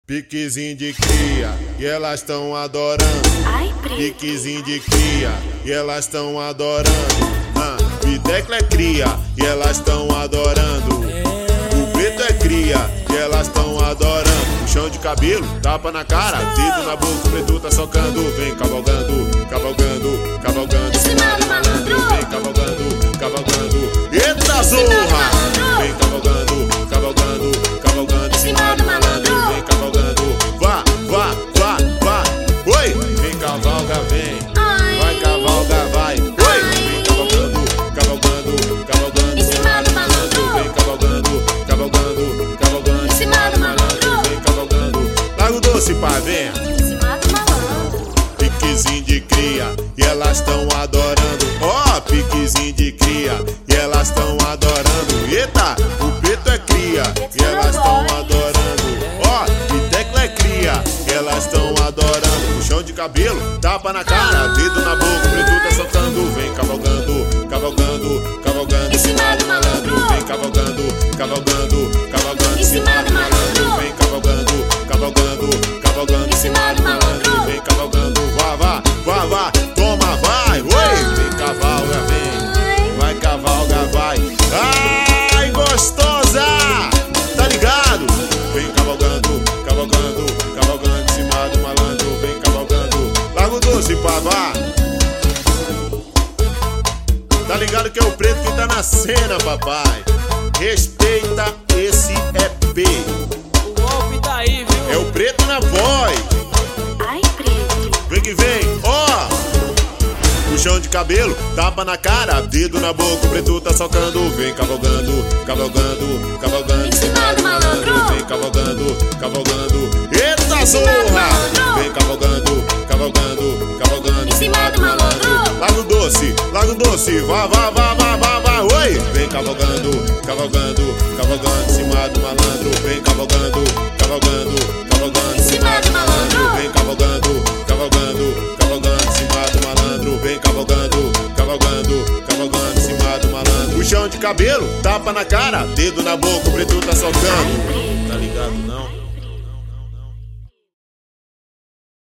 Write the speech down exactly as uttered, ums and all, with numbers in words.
Piquezinho de cria, e elas tão adorando. Ai, preto. Piquezinho de cria, e elas tão adorando. Ah, Piteco é cria, e elas tão adorando. O preto é cria, e elas tão adorando. Puxão de cabelo, tapa na cara, dedo na boca, o preto tá socando. Vem cavalgando, cavalgando, cavalgando. Em cima do malandro. Vem cavalgando, cavalgando. Eita zorra! Vem cavalgando, cavalgando, cavalgando. Em cima do malandro. Vem cavalgando, vá, vá, vá, vá. Oi! Vem cavalga, vem. Vai cavalga, vai. Oi! Vem cavalgando, cavalgando, cavalgando. Em cima do malandro. Vem cavalgando, cavalgando, cavalgando. Em cima do malandro. Vem cavalgando. Lago Doce, pá, vem. Em cima do malandro. Piquezinho de cria, e elas tão adorando. Ó, oh, piquezinho de cria, e elas tão adorando. Eita, o preto é cria, e elas tão adorando. Ó, oh, Piteco é cria, e elas tão adorando. Puxão de cabelo, tapa na cara, dedo na boca, o preto tá soltando. Vem cavalgando, cavalgando, cavalgando. Em cima do malandro. Vem cavalgando, cavalgando, cavalgando. Em cima do malandro. Vem cavalgando, cavalgando, cavalgando. Em cima do malandro. Vem cavalgando, vá, vá, vá, vá, toma, vai, oi, vem cavalga, vem, vai cavalga, vai, ai, gostosa, tá ligado? Vem cavalgando, cavalgando, cavalgando, em cima do malandro, vem cavalgando, Lago Doce, pá, vá. Tá ligado que é o preto que tá na cena, papai, respeita esse E P. O golpe tá aí, viu? É o preto na voz. Ai, preto. Vem que vem, ó! Puxão de cabelo, tapa na cara, dedo na boca, o preto tá socando. Vem cavalgando, cavalgando, cavalgando. Em cima do malandro. Vem cavalgando, cavalgando. Eita zorra! Vem cavalgando, cavalgando, cavalgando. Em cima do malandro. Lago Doce, Lago Doce, vá, vá, vá, vá, vá, vá, oi! Vem cavalgando, cavalgando, cavalgando, em cima do malandro. Vem cavalgando, cavalgando, cavalgando, Em cima do malandro. Vem cavalgando, cavalgando, cavalgando, em cima do malandro. Vem cavalgando, cavalgando, cavalgando, em cima do malandro. Puxão de cabelo, tapa na cara, dedo na boca, o preto tá socando. Ai, preto. Tá ligado não?